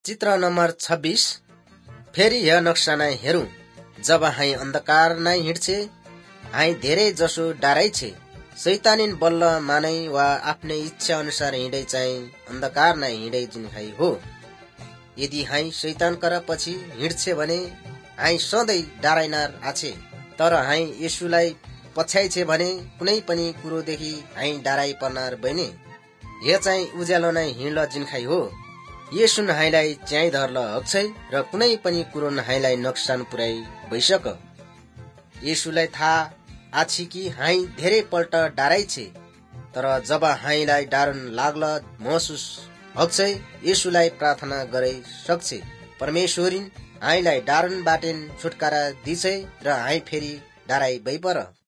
चित्र नम्बर 26। फेरि य नक्साना हेरौं, जब हाई अन्धकार नै हिँड्छे, हाई धेरै जसो डाराइ छे। शैतानिन बल्ल मानै वा आफ्नै इच्छा अनुसार हिँडै चाहिँ अन्धकार नै हिँडै जिनखाइ हो। यदि हाई शैतान कर पछि हिँड्छे भने हाई सधैँ डाराइनार आछे। तर हाई येशुलाई पछ्याइ छे भने कुनै पनि कुरोदेखि हाई डाराइ पर्नार बैने। हे चाहिँ उज्यालो नै हिँड्ल जिनखाइ हो। येशु हाईलाई च्याइ धर्ल हक्छै र कुनै पनि कुरो हाईलाई नोक्सान पुर्याइ भइसक। येशुलाई थाहा आछि कि हाई धेरै पल्ट डाराइ छे, तर जब हाईलाई डारुन लाग्ल महसुस हक्छै येशुलाई प्रार्थना गरै सक्छे। परमेश्वरिन हाईलाई डारुन बाटेन छुटकारा दिछै र हाई फेरि डाराइ भइपर।